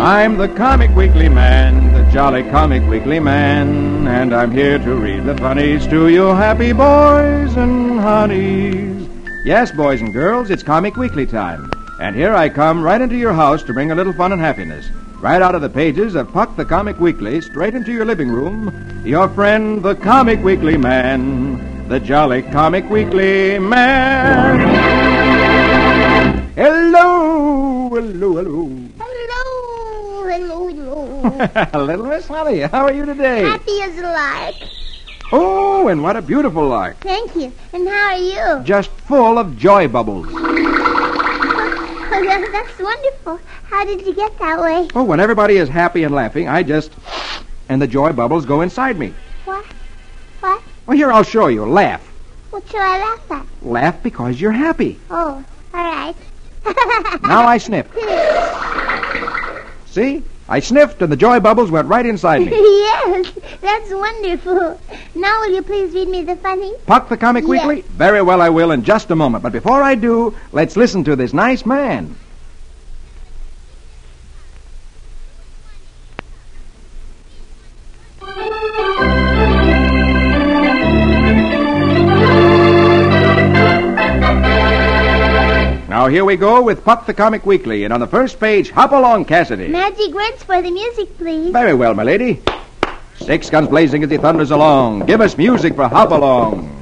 I'm the Comic Weekly Man, the jolly Comic Weekly Man, and I'm here to read the funnies to you happy boys and honeys. Yes, boys and girls, it's Comic Weekly time. And here I come right into your house to bring a little fun and happiness. Right out of the pages of Puck the Comic Weekly, straight into your living room, your friend, the Comic Weekly Man, the jolly Comic Weekly Man. Hello, hello, hello. Hello, hello. Little Miss Honey, how are you today? Happy as a lark. Oh, and what a beautiful lark. Thank you. And how are you? Just full of joy bubbles. Oh, that's wonderful. How did you get that way? Oh, when everybody is happy and laughing, I just... and the joy bubbles go inside me. What? What? Well, here, I'll show you. Laugh. What should I laugh at? Laugh because you're happy. Oh, all right. Now I sniff. See? I sniffed and the joy bubbles went right inside me. Yes, that's wonderful. Now will you please read me the funny? Puck the Comic Weekly? Very well, I will in just a moment. But before I do, let's listen to this nice man. Now here we go with Puck the Comic Weekly, and on the first page, hop along, Cassidy. Magic words for the music, please. Very well, my lady. 6 guns blazing as he thunders along. Give us music for Hop Along.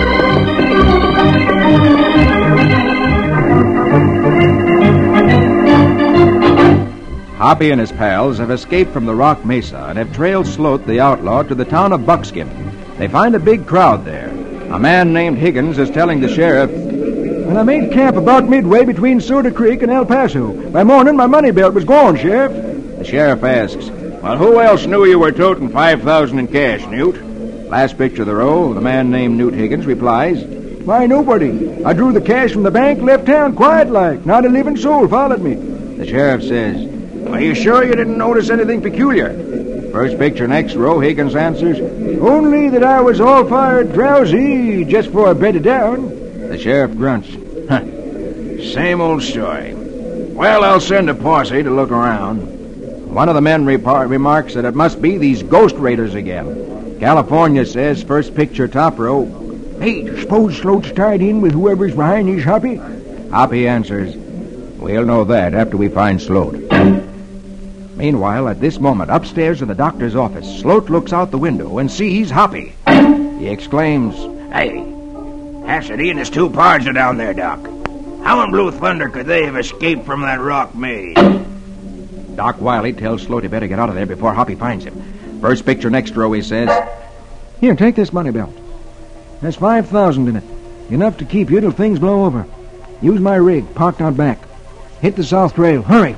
Hoppy and his pals have escaped from the Rock Mesa and have trailed Sloat the outlaw to the town of Buckskin. They find a big crowd there. A man named Higgins is telling the sheriff, "When I made camp about midway between Soda Creek and El Paso, by morning my money belt was gone, Sheriff." The sheriff asks, "Well, who else knew you were toting $5,000 in cash, Newt?" Last picture of the row, the man named Newt Higgins replies, "Why, nobody. I drew the cash from the bank, left town quiet-like. Not a living soul followed me." The sheriff says, "Are you sure you didn't notice anything peculiar?" First picture, next row, Higgins answers, "Only that I was all fired drowsy just before I bedded down." The sheriff grunts, "Huh, same old story. Well, I'll send a posse to look around." One of the men remarks that it must be these ghost raiders again. California says, first picture, top row, "Hey, suppose Sloat's tied in with whoever's behind these, Hoppy?" Hoppy answers, "We'll know that after we find Sloat." Meanwhile, at this moment, upstairs in the doctor's office, Sloat looks out the window and sees Hoppy. He exclaims, "Hey, Cassidy and his 2 pards are down there, Doc. How in blue thunder could they have escaped from that rock maze?" Doc Wiley tells Sloat he better get out of there before Hoppy finds him. First picture, next row, he says, "Here, take this money belt. There's $5,000 in it. Enough to keep you till things blow over. Use my rig, parked out back. Hit the south trail. Hurry."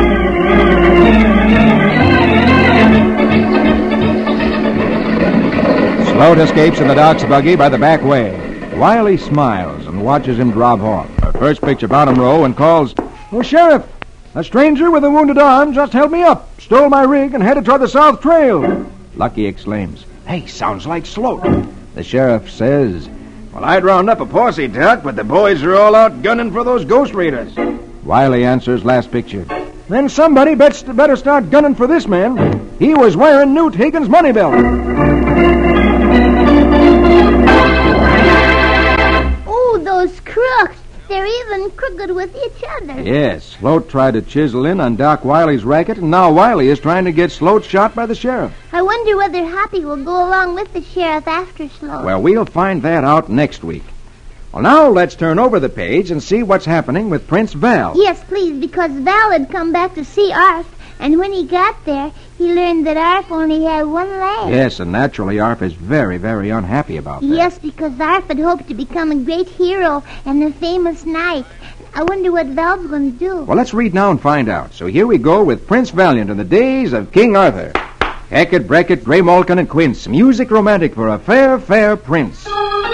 Sloat escapes in the doc's buggy by the back way. Wiley smiles and watches him drive off. First picture, bottom row, and calls, "Oh, Sheriff, a stranger with a wounded arm just held me up, stole my rig, and headed toward the south trail." Lucky exclaims, "Hey, sounds like Sloat." The sheriff says, "Well, I'd round up a posse, Doc, but the boys are all out gunning for those ghost raiders." Wiley answers, last picture, "Then somebody better start gunning for this man. He was wearing Newt Higgins' money belt." Oh, those crooks. They're even crooked with each other. Yes, Sloat tried to chisel in on Doc Wiley's racket, and now Wiley is trying to get Sloat shot by the sheriff. I wonder whether Hoppy will go along with the sheriff after Sloat. Well, we'll find that out next week. Well, now let's turn over the page and see what's happening with Prince Val. Yes, please, because Val had come back to see Arf, and when he got there, he learned that Arf only had 1 leg. Yes, and naturally Arf is very, very unhappy about that. Yes, because Arf had hoped to become a great hero and a famous knight. I wonder what Val's going to do. Well, let's read now and find out. So here we go with Prince Valiant in the days of King Arthur. Hackett, Brackett, Grey Malkin, and Quince. Music romantic for a fair, fair prince.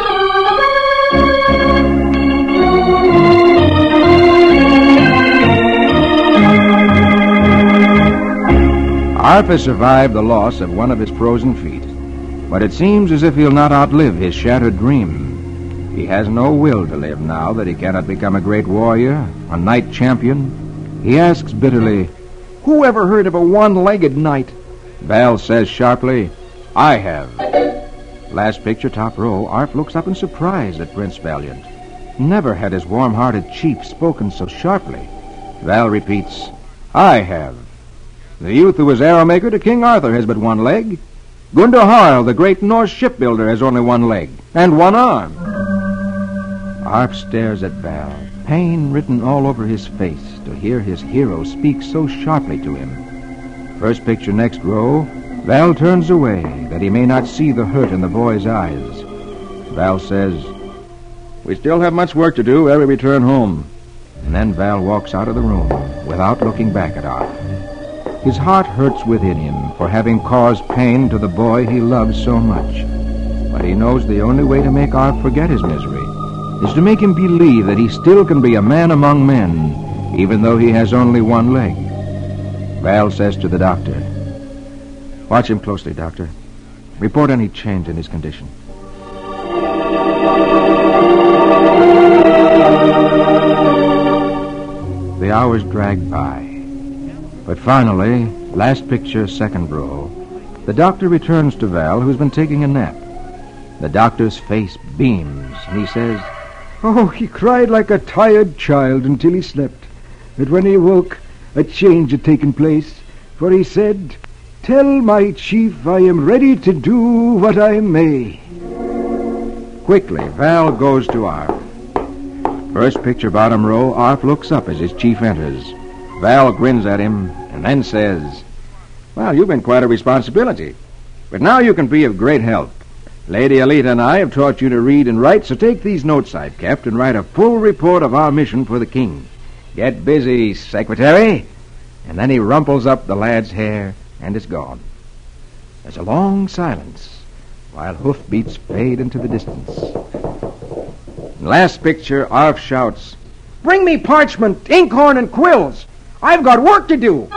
Arthur survived the loss of one of his frozen feet, but it seems as if he'll not outlive his shattered dream. He has no will to live now that he cannot become a great warrior, a knight champion. He asks bitterly, Who ever heard of a one-legged knight? Val says sharply, I have. Last picture, top row, Arf looks up in surprise at Prince Valiant. Never had his warm-hearted chief spoken so sharply. Val repeats, I have. The youth who was arrow maker to King Arthur has but one leg. Gundor Harl, the great Norse shipbuilder, has only one leg and one arm. Arf stares at Val, pain written all over his face to hear his hero speak so sharply to him. First picture, next row, Val turns away that he may not see the hurt in the boy's eyes. Val says, we still have much work to do ere we return home. And then Val walks out of the room without looking back at Arf. His heart hurts within him for having caused pain to the boy he loves so much. But he knows the only way to make Arf forget his misery is to make him believe that he still can be a man among men, even though he has only one leg. Val says to the doctor, watch him closely, doctor. Report any change in his condition. The hours drag by. But finally, last picture, second row, the doctor returns to Val, who's been taking a nap. The doctor's face beams, and he says, Oh, he cried like a tired child until he slept. But when he awoke, a change had taken place, for he said, Tell my chief I am ready to do what I may. Quickly, Val goes to Arf. First picture, bottom row, Arf looks up as his chief enters. Val grins at him and then says, well, you've been quite a responsibility, but now you can be of great help. Lady Alita and I have taught you to read and write, so take these notes I've kept and write a full report of our mission for the king. Get busy, secretary. And then he rumples up the lad's hair and is gone. There's a long silence while hoofbeats fade into the distance. Last picture, Arf shouts, Bring me parchment, inkhorn, and quills. I've got work to do.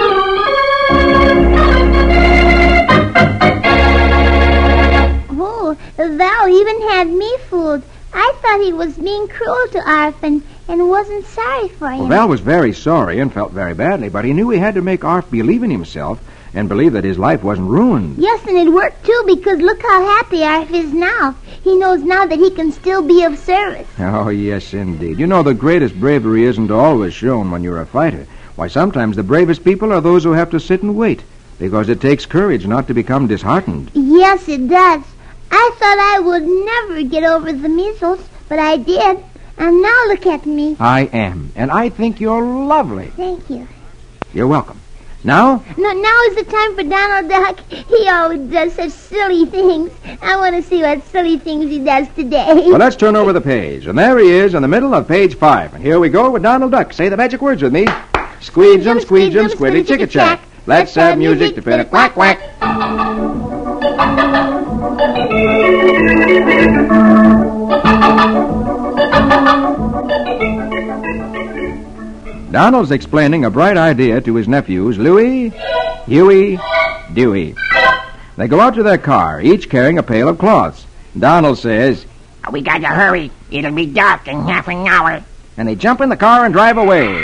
Oh, Val even had me fooled. I thought he was being cruel to Arf and wasn't sorry for him. Well, Val was very sorry and felt very badly, but he knew he had to make Arf believe in himself and believe that his life wasn't ruined. Yes, and it worked too, because look how happy Arf is now. He knows now that he can still be of service. Oh, yes, indeed. You know, the greatest bravery isn't always shown when you're a fighter. Why, sometimes the bravest people are those who have to sit and wait, because it takes courage not to become disheartened. Yes, it does. I thought I would never get over the measles, but I did. And now look at me. I am, and I think you're lovely. Thank you. You're welcome. Now? No, now is the time for Donald Duck. He always does such silly things. I want to see what silly things he does today. Well, let's turn over the page. And there he is in the middle of page 5. And here we go with Donald Duck. Say the magic words with me. Squeegem, squeegem, squiddy, chicka, chack. Let's have music to fit a quack, quack. Donald's explaining a bright idea to his nephews, Louie, Huey, Dewey. They go out to their car, each carrying a pail of cloths. Donald says, we got to hurry. It'll be dark in half an hour. And they jump in the car and drive away.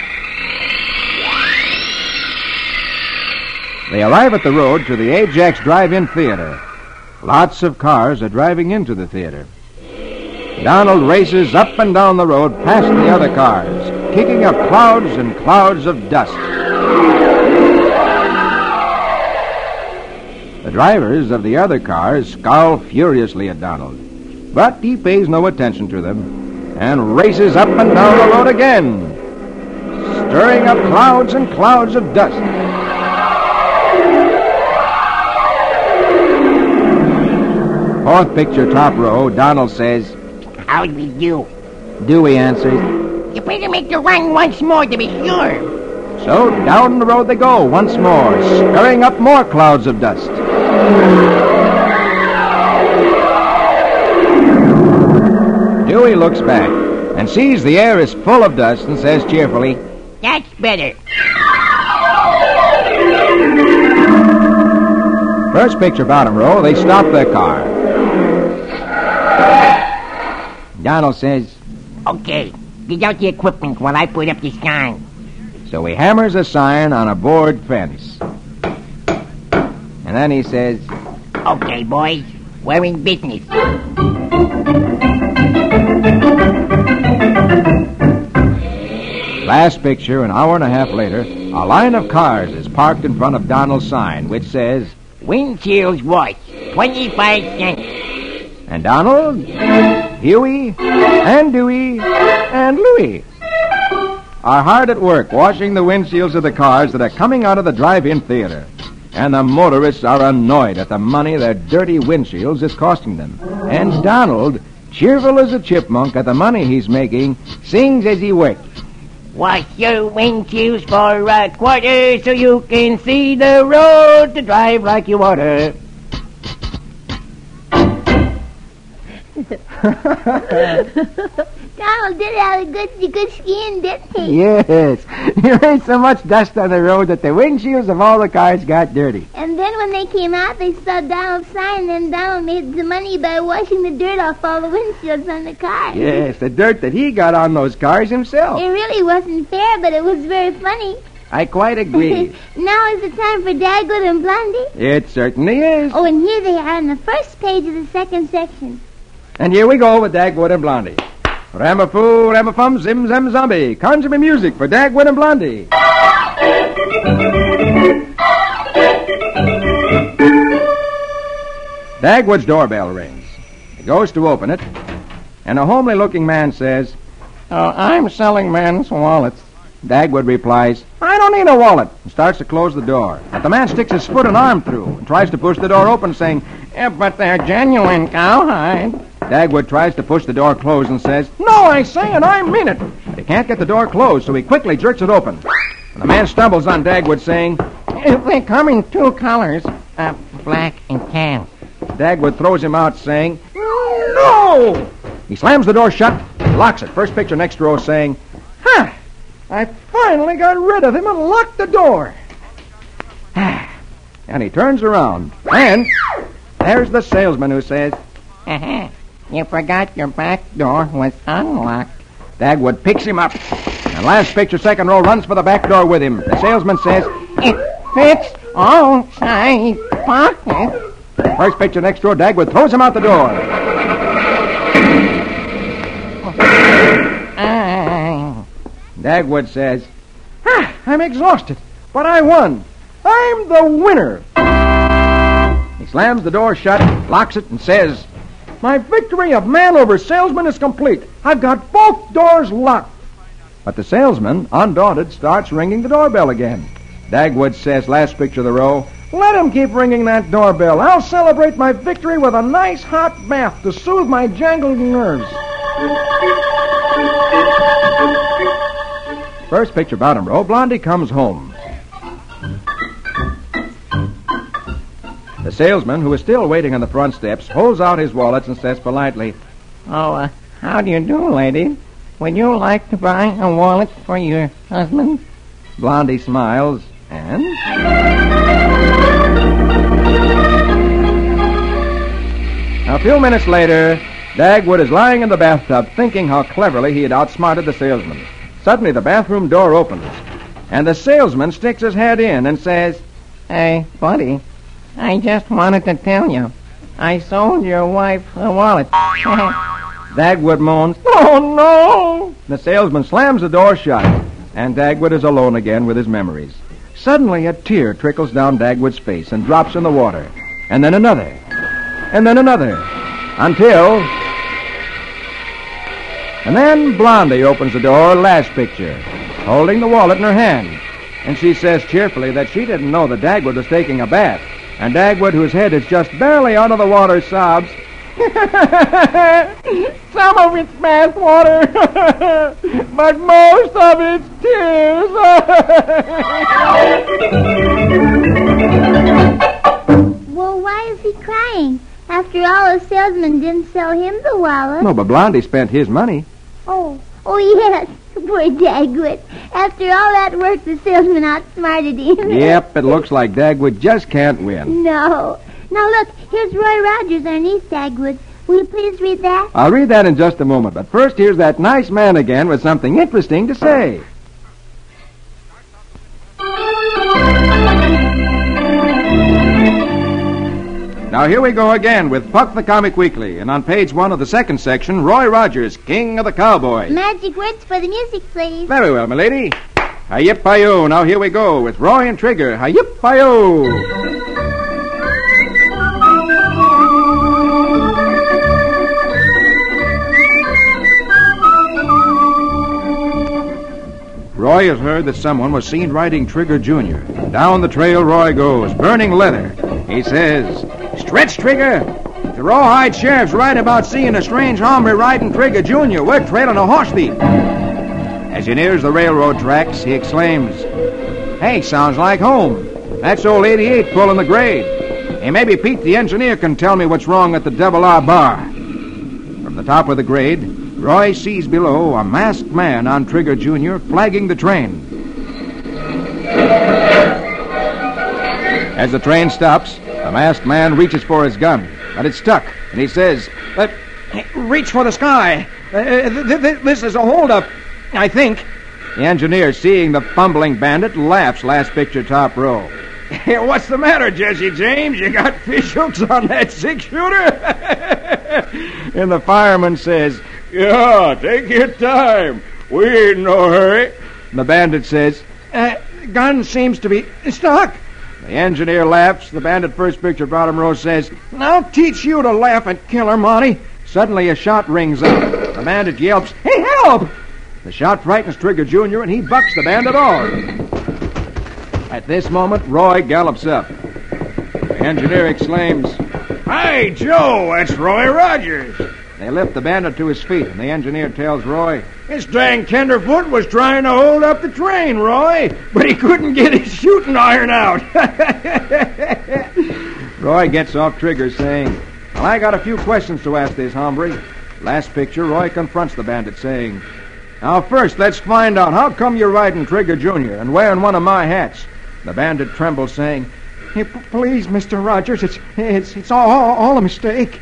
They arrive at the road to the Ajax Drive-In Theater. Lots of cars are driving into the theater. Donald races up and down the road past the other cars, kicking up clouds and clouds of dust. The drivers of the other cars scowl furiously at Donald, but he pays no attention to them and races up and down the road again, stirring up clouds and clouds of dust. Fourth picture, top row, Donald says, How do we do? Dewey answers, You better make the run once more to be sure. So down the road they go once more, stirring up more clouds of dust. Dewey looks back and sees the air is full of dust and says cheerfully, That's better. First picture, bottom row, they stop their car. Donald says, Okay, get out the equipment while I put up the sign. So he hammers a sign on a board fence. And then he says, Okay, boys, we're in business. Last picture, an hour and a half later, a line of cars is parked in front of Donald's sign, which says, Windshield's worth 25 cents. and Donald, Huey, and Dewey, and Louie are hard at work washing the windshields of the cars that are coming out of the drive-in theater. And the motorists are annoyed at the money their dirty windshields is costing them. And Donald, cheerful as a chipmunk at the money he's making, sings as he works. Wash your windshields for a quarter so you can see the road to drive like you oughta. Donald did have a good skin, didn't he? Yes. He made so much dust on the road that the windshields of all the cars got dirty. And then when they came out, they saw Donald's sign, and Donald made the money by washing the dirt off all the windshields on the cars. Yes, the dirt that he got on those cars himself. It really wasn't fair, but it was very funny. I quite agree. Now is the time for Dagwood and Blondie. It certainly is. Oh, and here they are on the first page of the second section. And here we go with Dagwood and Blondie. Ramafoo, Ramafum, Zim Zam Zombie. Conjure me music for Dagwood and Blondie. Dagwood's doorbell rings. He goes to open it, and a homely-looking man says, I'm selling men's wallets. Dagwood replies, I don't need a wallet, and starts to close the door. But the man sticks his foot and arm through and tries to push the door open, saying, but they're genuine cowhide. Dagwood tries to push the door closed and says, No, I say, and I mean it. But he can't get the door closed, so he quickly jerks it open. And the man stumbles on Dagwood, saying, They come in two colors, black and tan. Dagwood throws him out, saying, No! He slams the door shut, locks it. First picture next row, saying, I finally got rid of him and locked the door. And he turns around, and there's the salesman who says, You forgot your back door was unlocked. Dagwood picks him up. And last picture, second row, runs for the back door with him. The salesman says, It fits all size pockets. First picture next row, Dagwood throws him out the door. Dagwood says, I'm exhausted, but I won. I'm the winner. He slams the door shut, locks it, and says, My victory of man over salesman is complete. I've got both doors locked. But the salesman, undaunted, starts ringing the doorbell again. Dagwood says, last picture of the row, Let him keep ringing that doorbell. I'll celebrate my victory with a nice hot bath to soothe my jangled nerves. First picture, bottom row, Blondie comes home. The salesman, who is still waiting on the front steps, holds out his wallets and says politely, How do you do, lady? Would you like to buy a wallet for your husband? Blondie smiles, and a few minutes later, Dagwood is lying in the bathtub thinking how cleverly he had outsmarted the salesman. Suddenly, the bathroom door opens, and the salesman sticks his head in and says, Hey, buddy, I just wanted to tell you, I sold your wife a wallet. Dagwood moans, Oh, no! The salesman slams the door shut, and Dagwood is alone again with his memories. Suddenly, a tear trickles down Dagwood's face and drops in the water, and then another, and then another, until... And then Blondie opens the door, last picture, holding the wallet in her hand. And she says cheerfully that she didn't know that Dagwood was taking a bath. And Dagwood, whose head is just barely out of the water, sobs, Some of it's bath water, but most of it's tears. Well, why is he crying? After all, the salesman didn't sell him the wallet. No, but Blondie spent his money. Oh, yes. Poor Dagwood. After all that work, the salesman outsmarted him. Yep, it looks like Dagwood just can't win. No. Now, look, here's Roy Rogers, our niece, Dagwood. Will you please read that? I'll read that in just a moment, but first here's that nice man again with something interesting to say. Now here we go again with Puck the Comic Weekly. And on page 1 of the second section, Roy Rogers, King of the Cowboys. Magic words for the music, please. Very well, milady. Hi-yip-hi-yo. Now here we go with Roy and Trigger. Hi-yip-hi-yo. Roy has heard that someone was seen riding Trigger Jr. Down the trail Roy goes, burning leather. He says, "Stretch, Trigger! The Rawhide Sheriff's right about seeing a strange hombre riding Trigger Jr. We're trailing a horse thief." As he nears the railroad tracks, he exclaims, "Hey, sounds like home. That's old 88 pulling the grade. Hey, maybe Pete the engineer can tell me what's wrong at the Double R Bar." From the top of the grade, Roy sees below a masked man on Trigger Jr. flagging the train. As the train stops, the masked man reaches for his gun, but it's stuck, and he says, "Reach for the sky. This is a holdup, I think." The engineer, seeing the fumbling bandit, laughs last picture top row. "What's the matter, Jesse James? You got fish hooks on that six-shooter?" And the fireman says, "Yeah, take your time. We ain't in no hurry." The bandit says, "Gun seems to be stuck." The engineer laughs. The bandit first picture bottom row says, "I'll teach you to laugh at Killer Monty." Suddenly a shot rings out. The bandit yelps, "Hey, help!" The shot frightens Trigger Jr., and he bucks the bandit off. At this moment, Roy gallops up. The engineer exclaims, "Hi, Joe, that's Roy Rogers." They lift the bandit to his feet, and the engineer tells Roy, "This dang tenderfoot was trying to hold up the train, Roy, but he couldn't get his shooting iron out." Roy gets off Trigger, saying, "Well, I got a few questions to ask this hombre." Last picture, Roy confronts the bandit, saying, "Now, first, let's find out how come you're riding Trigger Jr. and wearing one of my hats." The bandit trembles, saying, "Hey, please, Mr. Rogers, it's all a mistake."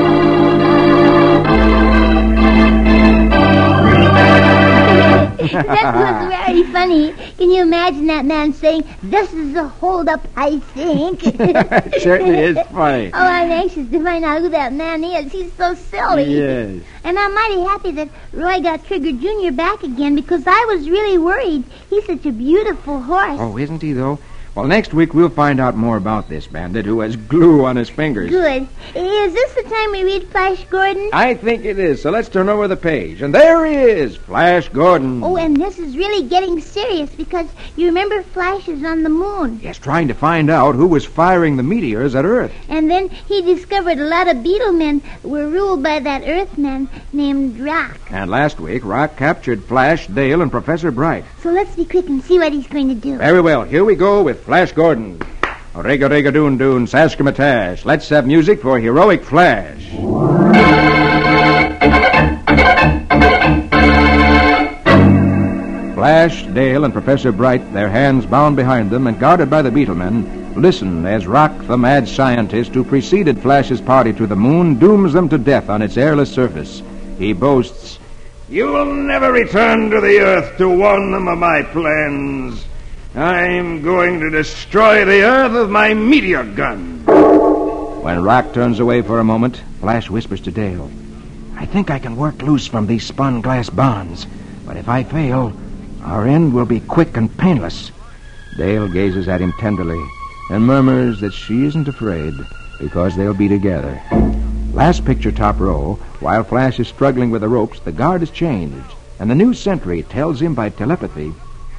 That was very funny. Can you imagine that man saying, "This is a hold-up, I think"? It certainly is funny. Oh, I'm anxious to find out who that man is. He's so silly. Yes. And I'm mighty happy that Roy got Trigger Jr. back again because I was really worried. He's such a beautiful horse. Oh, isn't he, though? Well, next week we'll find out more about this bandit who has glue on his fingers. Good. Is this the time we read Flash Gordon? I think it is, so let's turn over the page. And there he is, Flash Gordon. Oh, and this is really getting serious because you remember Flash is on the moon. Yes, trying to find out who was firing the meteors at Earth. And then he discovered a lot of Beetlemen were ruled by that Earthman named Rock. And last week, Rock captured Flash, Dale, and Professor Bright. So let's be quick and see what he's going to do. Very well, here we go with Flash Gordon. Rega-rega-doon-doon, Saskimatash. Let's have music for Heroic Flash. Flash, Dale, and Professor Bright, their hands bound behind them and guarded by the Beetlemen, listen as Rock, the mad scientist who preceded Flash's party to the moon, dooms them to death on its airless surface. He boasts, "You will never return to the Earth to warn them of my plans. I'm going to destroy the Earth with my meteor gun." When Rock turns away for a moment, Flash whispers to Dale, "I think I can work loose from these spun glass bonds, but if I fail, our end will be quick and painless." Dale gazes at him tenderly and murmurs that she isn't afraid because they'll be together. Last picture top row, while Flash is struggling with the ropes, the guard is changed, and the new sentry tells him by telepathy,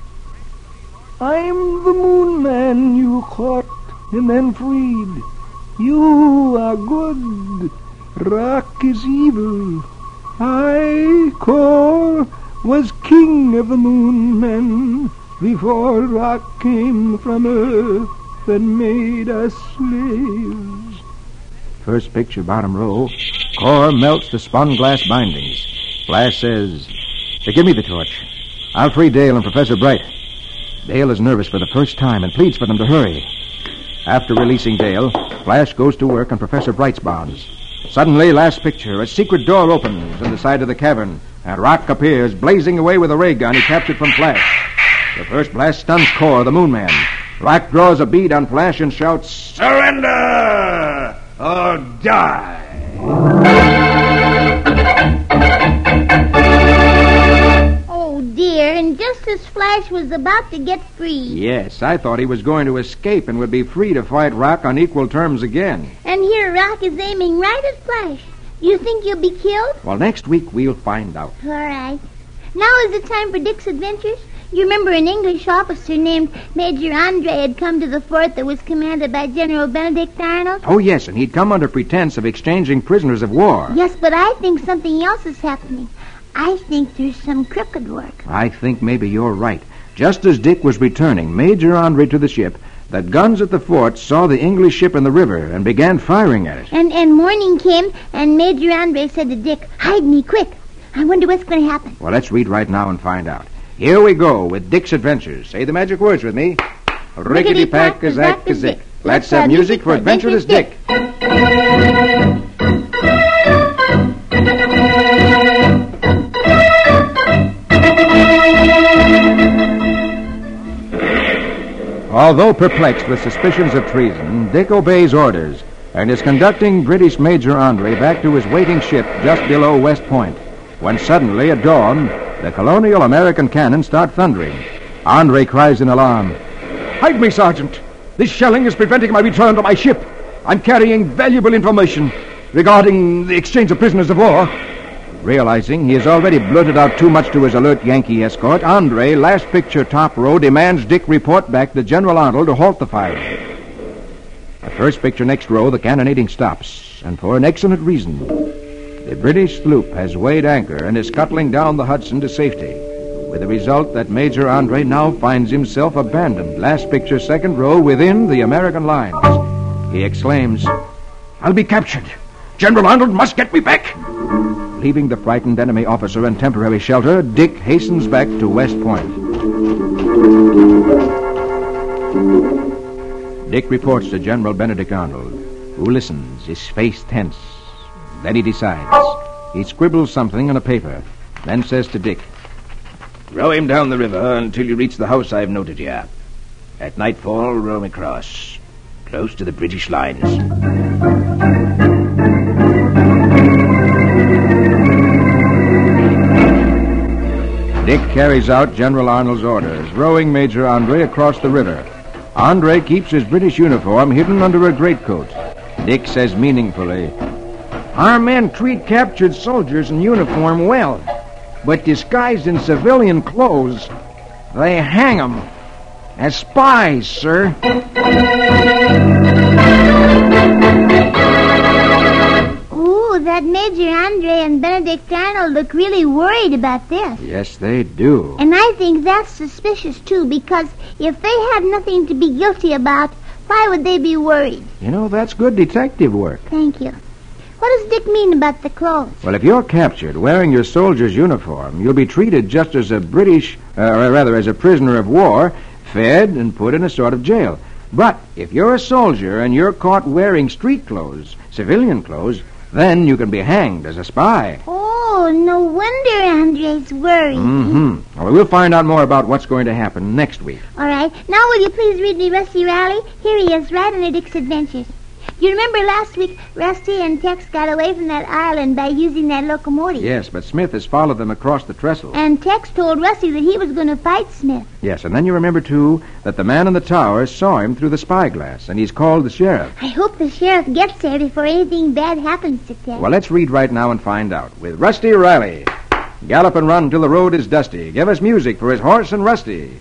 "I'm the Moon Man you caught and then freed. You are good. Rock is evil. I, Kor, was king of the Moon Men before Rock came from Earth and made us slaves." First picture, bottom row, Kor melts the spun glass bindings. Flash says, "Give me the torch. I'll free Dale and Professor Bright." Dale is nervous for the first time and pleads for them to hurry. After releasing Dale, Flash goes to work on Professor Bright's bonds. Suddenly, last picture, a secret door opens in the side of the cavern, and Rock appears, blazing away with a ray gun he captured from Flash. The first blast stuns Kor, the Moon Man. Rock draws a bead on Flash and shouts, "Surrender! or die. Oh, dear, and just as Flash was about to get free. Yes, I thought he was going to escape and would be free to fight Rock on equal terms again. And here Rock is aiming right at Flash. You think you'll be killed? Well, next week we'll find out. All right. Now is the time for Dick's adventures. You remember an English officer named Major Andre had come to the fort that was commanded by General Benedict Arnold? Oh, yes, and he'd come under pretense of exchanging prisoners of war. Yes, but I think something else is happening. I think there's some crooked work. I think maybe you're right. Just as Dick was returning, Major Andre to the ship, the guns at the fort saw the English ship in the river and began firing at it. And morning came, and Major Andre said to Dick, "Hide me, quick. I wonder what's going to happen." Well, let's read right now and find out. Here we go with Dick's adventures. Say the magic words with me. Rickety-pack, kazack, kazik. Let's have music for Adventurous Dick. Although perplexed with suspicions of treason, Dick obeys orders and is conducting British Major Andre back to his waiting ship just below West Point, when suddenly at dawn, the colonial American cannon start thundering. Andre cries in alarm, Hide me, Sergeant. This shelling is preventing my return to my ship. I'm carrying valuable information regarding the exchange of prisoners of war. Realizing he has already blurted out too much to his alert Yankee escort, Andre, last picture top row, demands Dick report back to General Arnold to halt the firing. At first picture next row, the cannonading stops, and for an excellent reason. The British sloop has weighed anchor and is scuttling down the Hudson to safety, with the result that Major Andre now finds himself abandoned, last picture second row, within the American lines. He exclaims, I'll be captured. General Arnold must get me back. Leaving the frightened enemy officer in temporary shelter, Dick hastens back to West Point. Dick reports to General Benedict Arnold, who listens, his face tense. Then he decides. He scribbles something on a paper, then says to Dick, Row him down the river until you reach the house I've noted here. At nightfall, row him across, close to the British lines. Dick carries out General Arnold's orders, rowing Major Andre across the river. Andre keeps his British uniform hidden under a greatcoat. Dick says meaningfully, Our men treat captured soldiers in uniform well, but disguised in civilian clothes, they hang 'em as spies, sir. Ooh, that Major Andre and Benedict Arnold look really worried about this. Yes, they do. And I think that's suspicious, too, because if they have nothing to be guilty about, why would they be worried? You know, that's good detective work. Thank you. What does Dick mean about the clothes? Well, if you're captured wearing your soldier's uniform, you'll be treated just as a as a prisoner of war, fed and put in a sort of jail. But if you're a soldier and you're caught wearing street clothes, civilian clothes, then you can be hanged as a spy. Oh, no wonder Andre's worried. Mm-hmm. Well, we'll find out more about what's going to happen next week. All right. Now will you please read me Rusty Riley? Here he is, right under Dick's adventures. You remember last week Rusty and Tex got away from that island by using that locomotive? Yes, but Smith has followed them across the trestle. And Tex told Rusty that he was going to fight Smith. Yes, and then you remember, too, that the man in the tower saw him through the spyglass, and he's called the sheriff. I hope the sheriff gets there before anything bad happens to Tex. Well, let's read right now and find out. With Rusty Riley. Gallop and run till the road is dusty. Give us music for his horse and Rusty.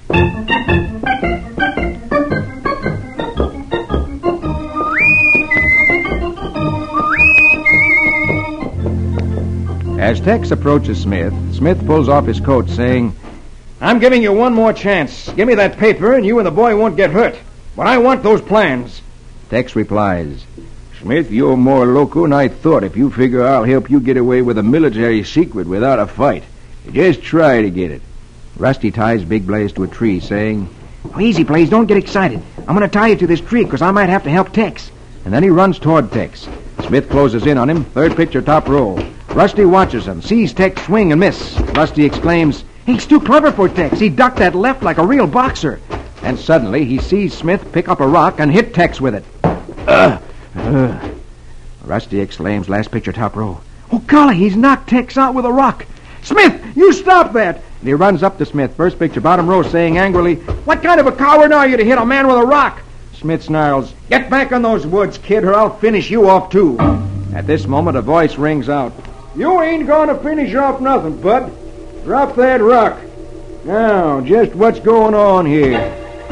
As Tex approaches Smith, Smith pulls off his coat, saying, I'm giving you one more chance. Give me that paper, and you and the boy won't get hurt. But I want those plans. Tex replies, Smith, you're more loco than I thought if you figure I'll help you get away with a military secret without a fight. Just try to get it. Rusty ties Big Blaze to a tree, saying, Easy, Blaze, don't get excited. I'm going to tie you to this tree because I might have to help Tex. And then he runs toward Tex. Smith closes in on him, third picture top row. Rusty watches him, sees Tex swing and miss. Rusty exclaims, He's too clever for Tex. He ducked that left like a real boxer. And suddenly he sees Smith pick up a rock and hit Tex with it. Rusty exclaims, last picture, top row. Oh, golly, he's knocked Tex out with a rock. Smith, you stop that! And he runs up to Smith, first picture, bottom row, saying angrily, what kind of a coward are you to hit a man with a rock? Smith snarls, get back in those woods, kid, or I'll finish you off, too. At this moment, a voice rings out. You ain't gonna finish off nothing, bud. Drop that rock. Now, just what's going on here?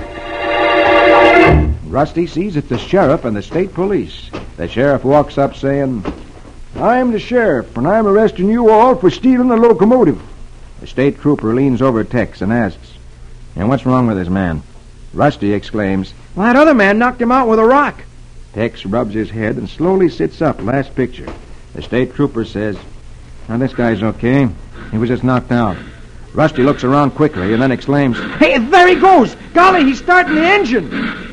Rusty sees it's the sheriff and the state police. The sheriff walks up saying, I'm the sheriff, and I'm arresting you all for stealing the locomotive. The state trooper leans over Tex and asks, and what's wrong with this man? Rusty exclaims, well, that other man knocked him out with a rock. Tex rubs his head and slowly sits up, last picture. The state trooper says, now this guy's okay. He was just knocked out. Rusty looks around quickly and then exclaims, hey, there he goes! Golly, he's starting the engine!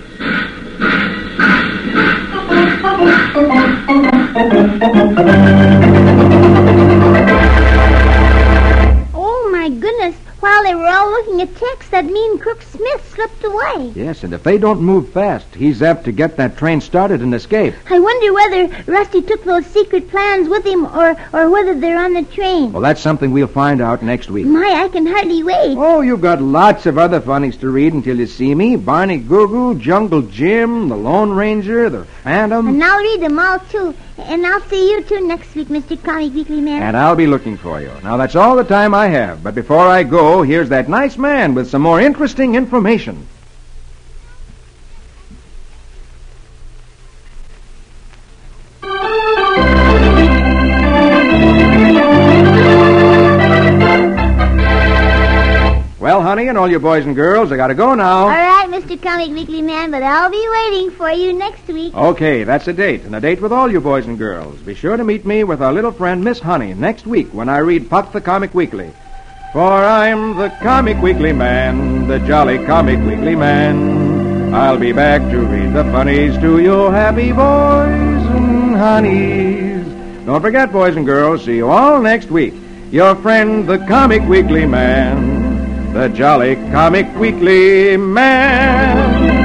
Oh, my goodness. While they were all looking at Tex, that mean crook Smith slipped away. Yes, and if they don't move fast, he's apt to get that train started and escape. I wonder whether Rusty took those secret plans with him or whether they're on the train. Well, that's something we'll find out next week. My, I can hardly wait. Oh, you've got lots of other funnies to read until you see me. Barney Goo-Goo, Jungle Jim, the Lone Ranger, the Phantom. And I'll read them all, too. And I'll see you, too, next week, Mr. Comic Weekly Man. And I'll be looking for you. Now, that's all the time I have. But before I go, here's that nice man with some more interesting information. Well, honey, and all you boys and girls, I gotta go now. All right, Mr. Comic Weekly Man, but I'll be waiting for you next week. Okay, that's a date, and a date with all you boys and girls. Be sure to meet me with our little friend, Miss Honey, next week when I read Puck the Comic Weekly. For I'm the Comic Weekly Man, the jolly Comic Weekly Man. I'll be back to read the funnies to you happy boys and honeys. Don't forget, boys and girls, see you all next week. Your friend, the Comic Weekly Man, the jolly Comic Weekly Man.